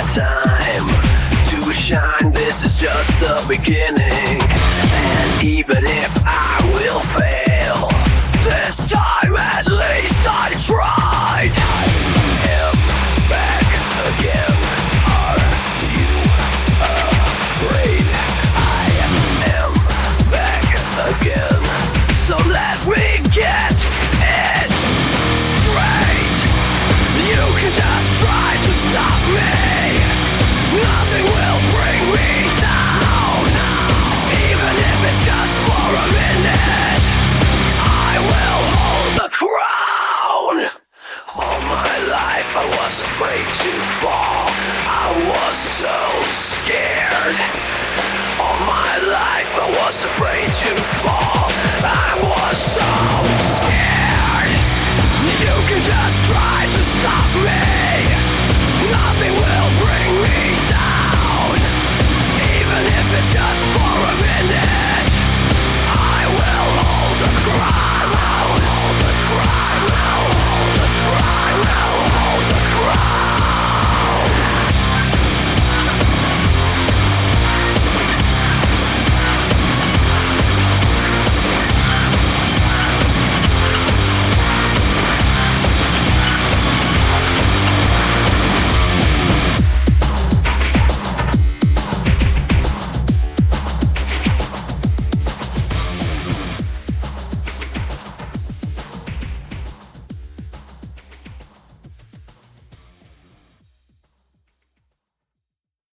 time to shine. This is just the beginning. And even if I will fail, this time at least I tried. I am back again. Are you afraid? I am back again. So let me get it straight. You can just try to stop me. Nothing will bring me down. Even if it's just for a minute, I will hold the crown. All my life I was afraid to fall. I was so scared. All my life I was afraid to fall. I